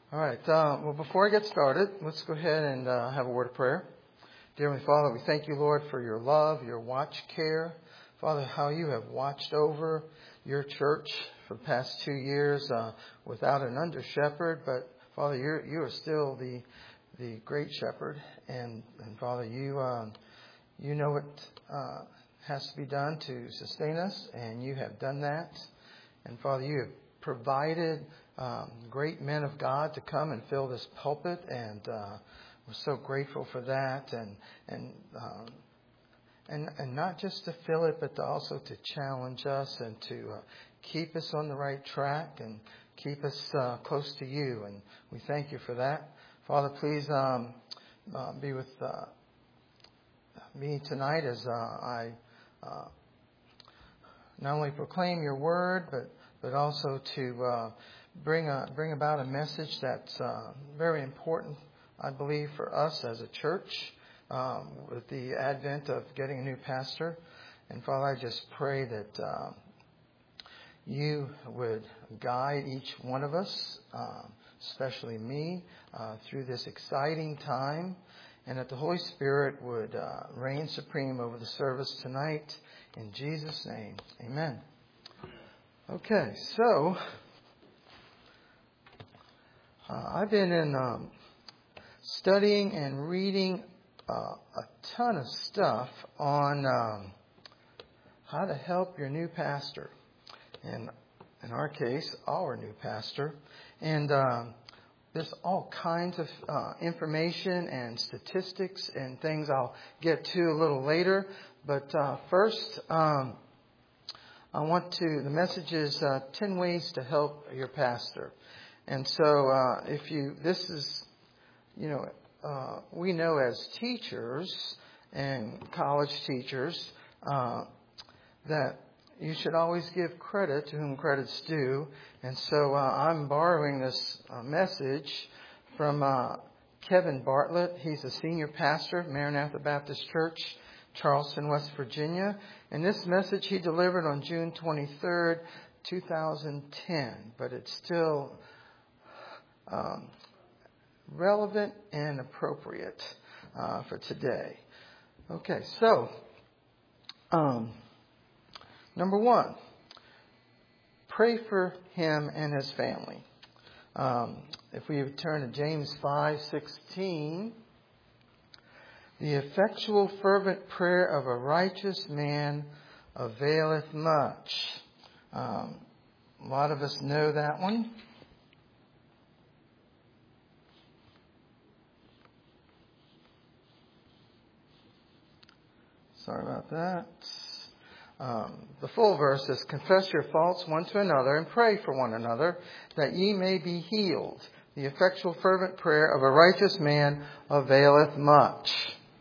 All right. Well, before I get started, let's go ahead and have a word of prayer. Dear Heavenly Father, we thank you, Lord, for your love, your watch care. Father, how you have watched over your church for the past 2 years without an under shepherd. But Father, you are still the great shepherd. And Father, you know what has to be done to sustain us, and you have done that. And Father, you have provided great men of God to come and fill this pulpit, and we're so grateful for that. And not just to fill it, but also to challenge us and to keep us on the right track and keep us close to you. And we thank you for that. Father, please be with me tonight as I not only proclaim your word, but also to bring about a message that's very important, I believe, for us as a church with the advent of getting a new pastor. And Father, I just pray that you would guide each one of us, especially me, through this exciting time, and that the Holy Spirit would reign supreme over the service tonight. In Jesus' name, amen. Okay, so I've been studying and reading a ton of stuff on how to help your new pastor, and in our case, our new pastor. And there's all kinds of information and statistics and things I'll get to a little later. But first, the message is 10 ways to help your pastor. And so we know as teachers and college teachers that you should always give credit to whom credit's due. And so I'm borrowing this message from Kevin Bartlett. He's a senior pastor at Maranatha Baptist Church, Charleston, West Virginia. And this message he delivered on June 23rd, 2010. But it's still relevant and appropriate for today. Okay, so number one, pray for him and his family. If we turn to James 5:16, the effectual fervent prayer of a righteous man availeth much. A lot of us know that one. Sorry about that. The full verse is, confess your faults one to another and pray for one another that ye may be healed. The effectual fervent prayer of a righteous man availeth much.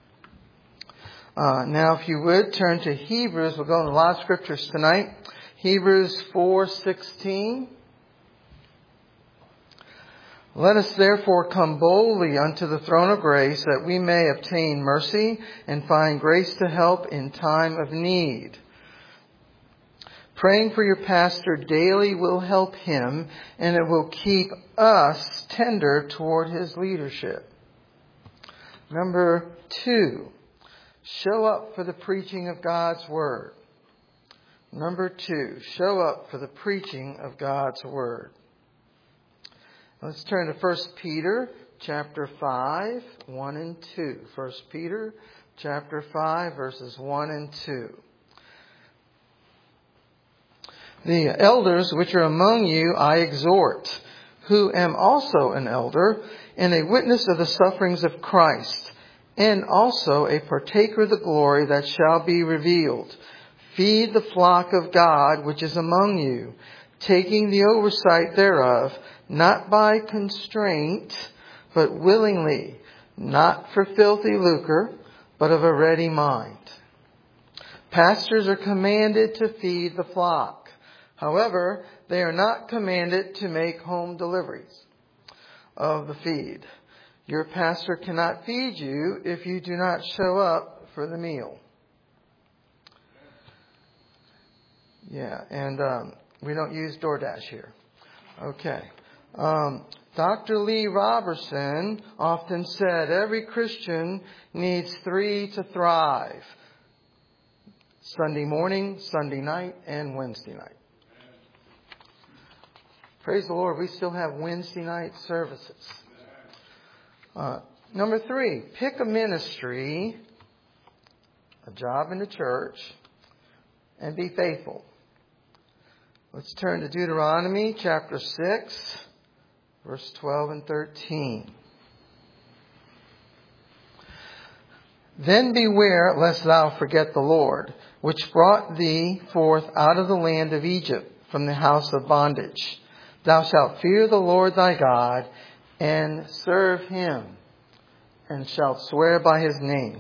Now, if you would, turn to Hebrews. We'll go into a lot of scriptures tonight. Hebrews 4:16. Let us therefore come boldly unto the throne of grace, that we may obtain mercy and find grace to help in time of need. Praying for your pastor daily will help him, and it will keep us tender toward his leadership. Number 2, show up for the preaching of God's Word. Number 2, show up for the preaching of God's Word. Let's turn to 1 Peter chapter 5, 1 and 2. 1 Peter chapter 5, verses 1 and 2. The elders which are among you I exhort, who am also an elder, and a witness of the sufferings of Christ, and also a partaker of the glory that shall be revealed. Feed the flock of God which is among you, taking the oversight thereof, not by constraint, but willingly, not for filthy lucre, but of a ready mind. Pastors are commanded to feed the flock. However, they are not commanded to make home deliveries of the feed. Your pastor cannot feed you if you do not show up for the meal. Yeah, and we don't use DoorDash here. Okay. Dr. Lee Roberson often said every Christian needs 3 to thrive: Sunday morning, Sunday night, and Wednesday night. Praise the Lord, we still have Wednesday night services. Number 3, pick a ministry, a job in the church, and be faithful. Let's turn to Deuteronomy chapter 6, verse 12 and 13. Then beware lest thou forget the Lord, which brought thee forth out of the land of Egypt from the house of bondage. Thou shalt fear the Lord thy God, and serve him, and shalt swear by his name.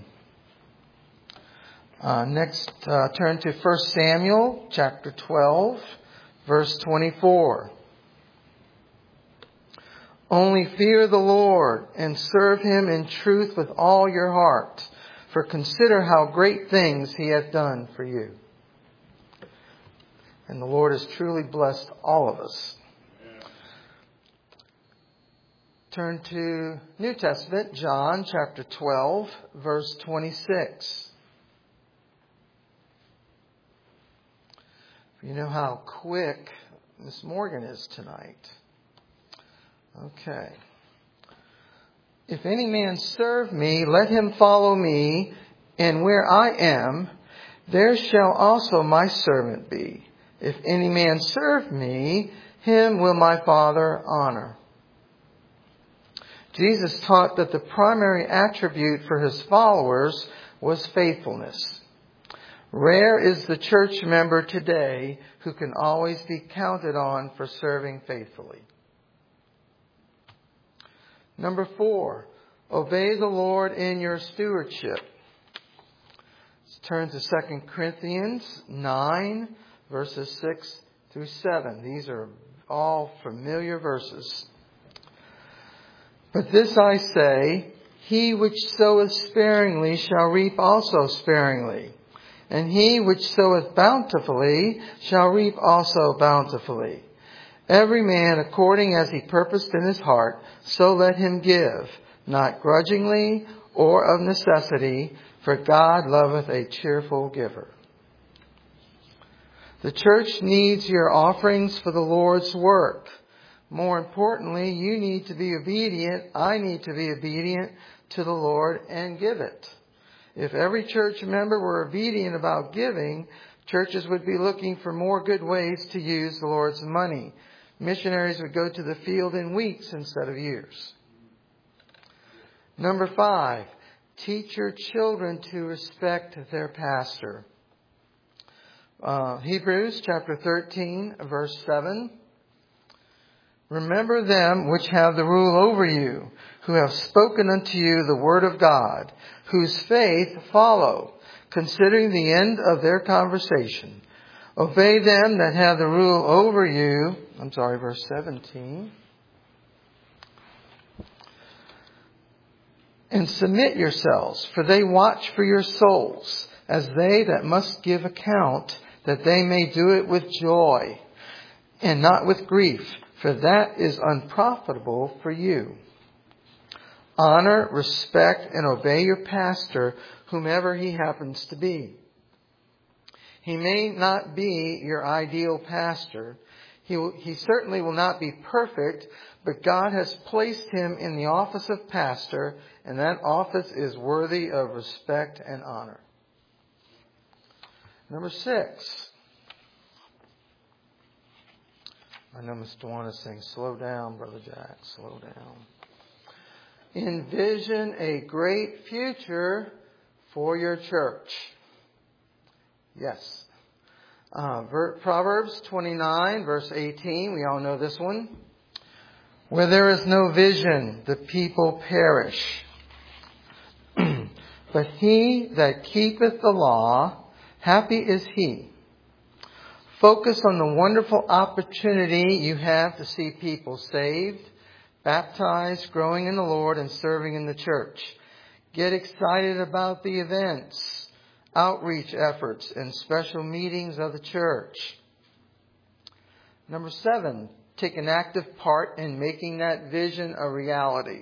Next, turn to 1 Samuel chapter 12, verse 24. Only fear the Lord, and serve him in truth with all your heart, for consider how great things he hath done for you. And the Lord has truly blessed all of us. Turn to New Testament, John chapter 12, verse 26. You know how quick Miss Morgan is tonight. Okay. If any man serve me, let him follow me, and where I am, there shall also my servant be. If any man serve me, him will my Father honor. Jesus taught that the primary attribute for his followers was faithfulness. Rare is the church member today who can always be counted on for serving faithfully. Number 4, obey the Lord in your stewardship. Let's turn to 2 Corinthians 9, verses 6 through 7. These are all familiar verses. But this I say, he which soweth sparingly shall reap also sparingly, and he which soweth bountifully shall reap also bountifully. Every man according as he purposed in his heart, so let him give, not grudgingly or of necessity, for God loveth a cheerful giver. The church needs your offerings for the Lord's work. More importantly, you need to be obedient. I need to be obedient to the Lord and give it. If every church member were obedient about giving, churches would be looking for more good ways to use the Lord's money. Missionaries would go to the field in weeks instead of years. Number 5, teach your children to respect their pastor. Hebrews chapter 13, verse 7. Remember them which have the rule over you, who have spoken unto you the word of God, whose faith follow, considering the end of their conversation. Obey them that have the rule over you. Verse 17. And submit yourselves, for they watch for your souls, as they that must give account, that they may do it with joy, and not with grief, for that is unprofitable for you. Honor, respect, and obey your pastor, whomever he happens to be. He may not be your ideal pastor. He certainly will not be perfect, but God has placed him in the office of pastor, and that office is worthy of respect and honor. Number 6. I know Mr. Juan is saying, slow down, Brother Jack, slow down. Envision a great future for your church. Yes. Proverbs 29, verse 18. We all know this one. Where there is no vision, the people perish. But he that keepeth the law, happy is he. Focus on the wonderful opportunity you have to see people saved, baptized, growing in the Lord, and serving in the church. Get excited about the events, outreach efforts, and special meetings of the church. Number 7, take an active part in making that vision a reality.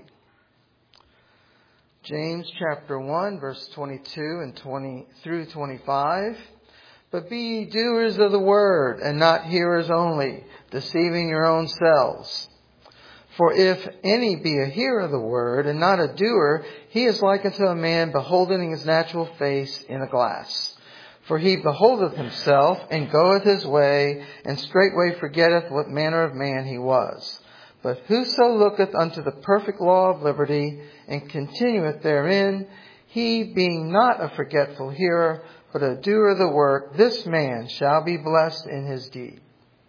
James chapter 1, verse 22 and 20 through 25. But be ye doers of the word, and not hearers only, deceiving your own selves. For if any be a hearer of the word, and not a doer, he is like unto a man beholding his natural face in a glass. For he beholdeth himself, and goeth his way, and straightway forgetteth what manner of man he was. But whoso looketh unto the perfect law of liberty, and continueth therein, he being not a forgetful hearer, but a doer of the work, this man shall be blessed in his deed.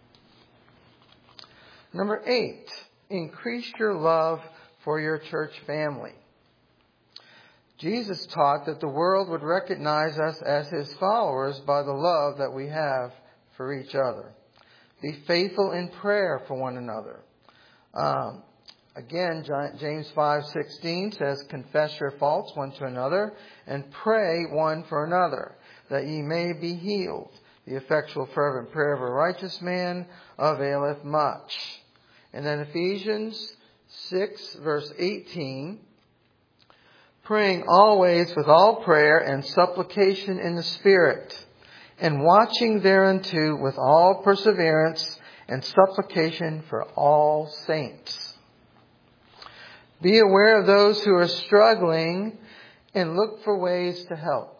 Number 8, increase your love for your church family. Jesus taught that the world would recognize us as His followers by the love that we have for each other. Be faithful in prayer for one another. Again, James 5:16 says, confess your faults one to another and pray one for another, that ye may be healed. The effectual fervent prayer of a righteous man availeth much. And then Ephesians 6, verse 18, praying always with all prayer and supplication in the Spirit, and watching thereunto with all perseverance and supplication for all saints. Be aware of those who are struggling and look for ways to help.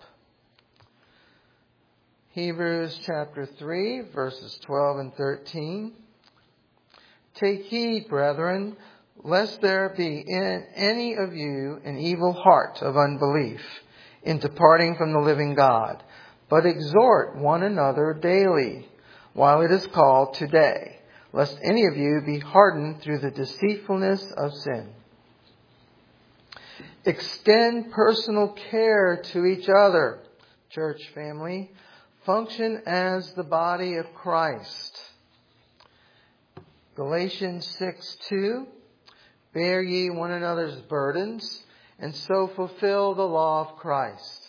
Hebrews chapter 3, verses 12 and 13. Take heed, brethren, lest there be in any of you an evil heart of unbelief in departing from the living God, but exhort one another daily, while it is called today, lest any of you be hardened through the deceitfulness of sin. Extend personal care to each other, church family. Function as the body of Christ. Galatians 6:2. Bear ye one another's burdens, and so fulfill the law of Christ.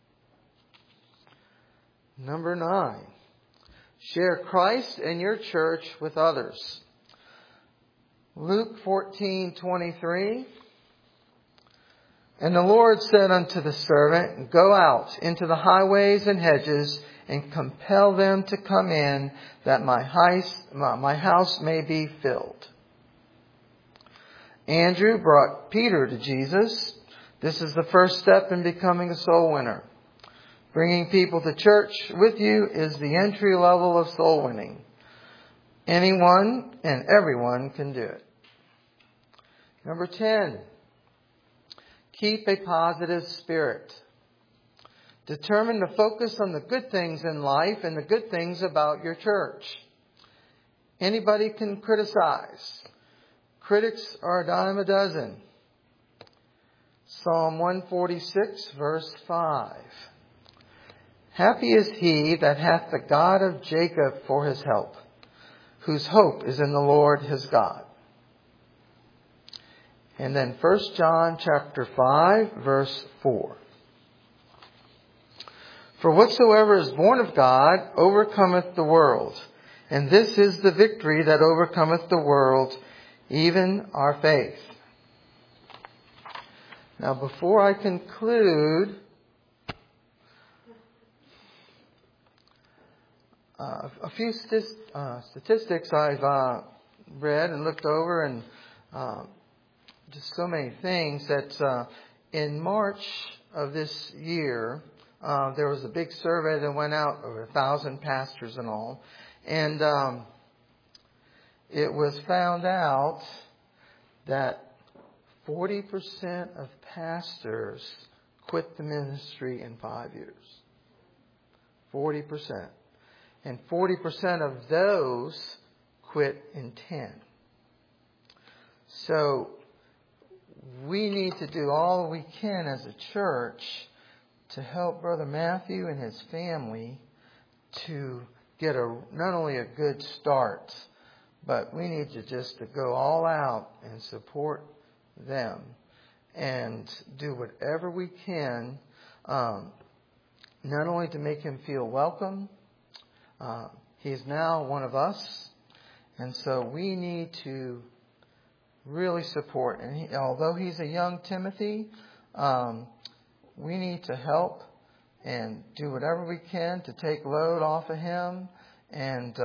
Number 9. Share Christ and your church with others. Luke 14:23. And the Lord said unto the servant, go out into the highways and hedges, and compel them to come in, that my house may be filled. Andrew brought Peter to Jesus. This is the first step in becoming a soul winner. Bringing people to church with you is the entry level of soul winning. Anyone and everyone can do it. Number 10. Keep a positive spirit. Determine to focus on the good things in life and the good things about your church. Anybody can criticize. Critics are a dime a dozen. Psalm 146, verse 5. Happy is he that hath the God of Jacob for his help, whose hope is in the Lord his God. And then 1 John chapter 5, verse 4. For whatsoever is born of God overcometh the world. And this is the victory that overcometh the world, even our faith. Now, before I conclude, a few statistics I've read and looked over, and just so many things that in March of this year, there was a big survey that went out, over 1,000 pastors and all. And it was found out that 40% of pastors quit the ministry in 5 years. 40%. And 40% of those quit in 10. So we need to do all we can as a church to help Brother Matthew and his family to get not only a good start, but we need to go all out and support them and do whatever we can, not only to make him feel welcome. He is now one of us, And so we need to really support. And although he's a young Timothy, we need to help and do whatever we can to take load off of him and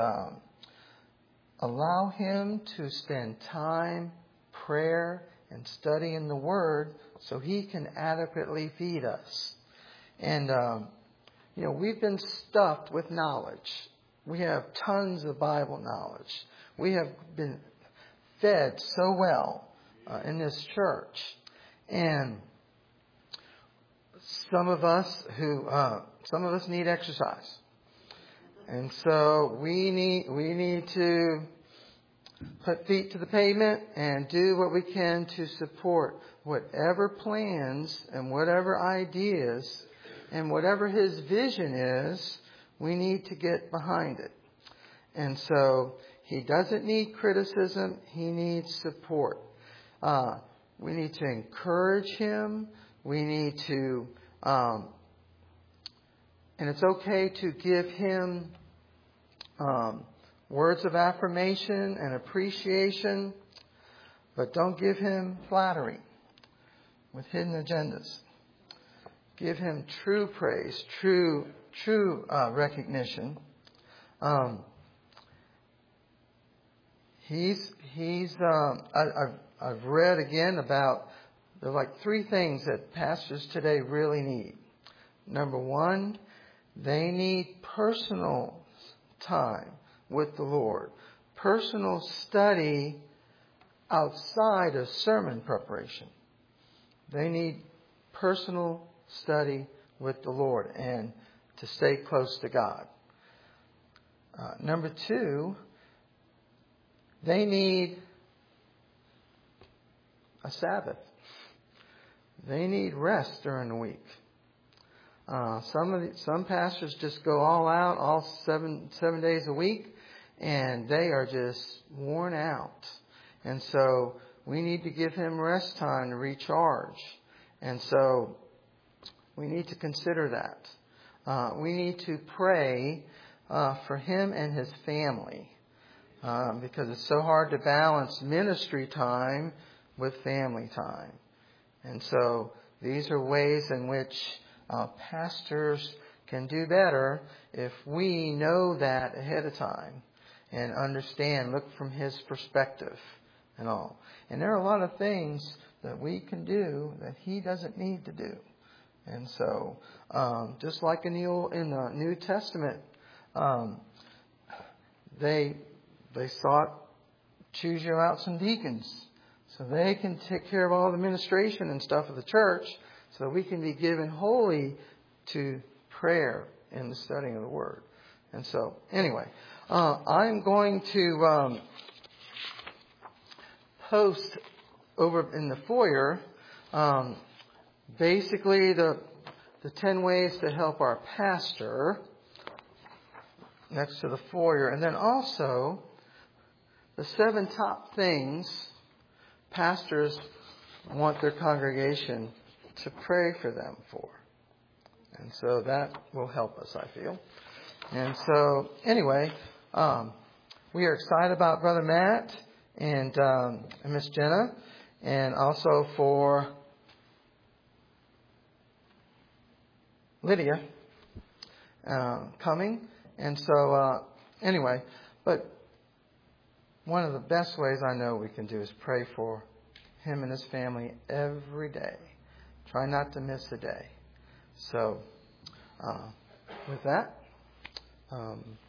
allow him to spend time, prayer, and studying the Word so he can adequately feed us. And, we've been stuffed with knowledge. We have tons of Bible knowledge. We have been fed so well in this church. And some of us need exercise. And so we need to put feet to the pavement and do what we can to support whatever plans and whatever ideas and whatever his vision is. We need to get behind it. And so he doesn't need criticism. He needs support. We need to encourage him. We need to, and it's okay to give him words of affirmation and appreciation, but don't give him flattery with hidden agendas. Give him true praise, true recognition. I've read again about there's like 3 things that pastors today really need. Number 1, they need personal time with the Lord. Personal study outside of sermon preparation. They need personal study with the Lord and to stay close to God. Number 2, they need a Sabbath. They need rest during the week. Some pastors just go all out, all seven days a week, and they are just worn out. And so we need to give him rest time to recharge. And so we need to consider that. We need to pray for him and his family because it's so hard to balance ministry time with family time. And so these are ways in which pastors can do better if we know that ahead of time and understand, look from his perspective and all. And there are a lot of things that we can do that he doesn't need to do. And so, just like in the New Testament, they sought choose you out some deacons so they can take care of all the administration and stuff of the church, so that we can be given wholly to prayer and the studying of the Word. And so, anyway, I'm going to post over in the foyer basically the 10 ways to help our pastor next to the foyer. And then also the 7 top things pastors want their congregation to pray for them for. And so that will help us, I feel. And so, anyway, we are excited about Brother Matt and Miss Jenna, and also for Lydia coming. And so, anyway, but one of the best ways I know we can do is pray for him and his family every day. Try not to miss a day. So, with that,